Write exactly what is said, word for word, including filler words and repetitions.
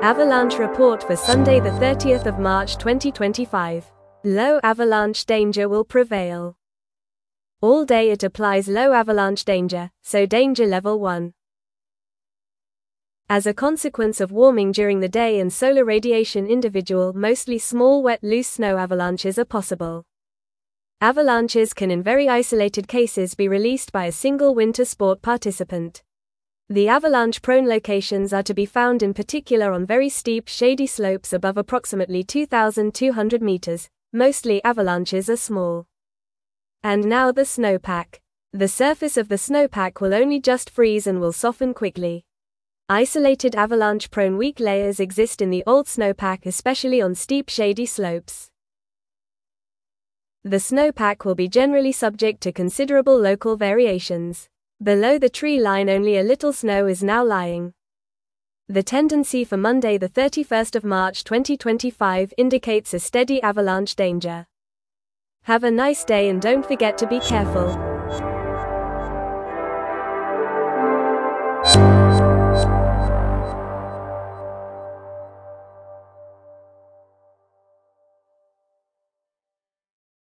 Avalanche report for Sunday the thirtieth of March twenty twenty-five. Low avalanche danger will prevail. All day it applies low avalanche danger, so danger level one. As a consequence of warming during the day and solar radiation, individual, mostly small wet loose snow avalanches are possible. Avalanches can in very isolated cases be released by a single winter sport participant. The avalanche-prone locations are to be found in particular on very steep shady slopes above approximately two thousand two hundred meters. Mostly avalanches are small. And now the snowpack. The surface of the snowpack will only just freeze and will soften quickly. Isolated avalanche-prone weak layers exist in the old snowpack, especially on steep shady slopes. The snowpack will be generally subject to considerable local variations. Below the tree line only a little snow is now lying. The tendency for Monday the thirty-first of March twenty twenty-five indicates a steady avalanche danger. Have a nice day and don't forget to be careful.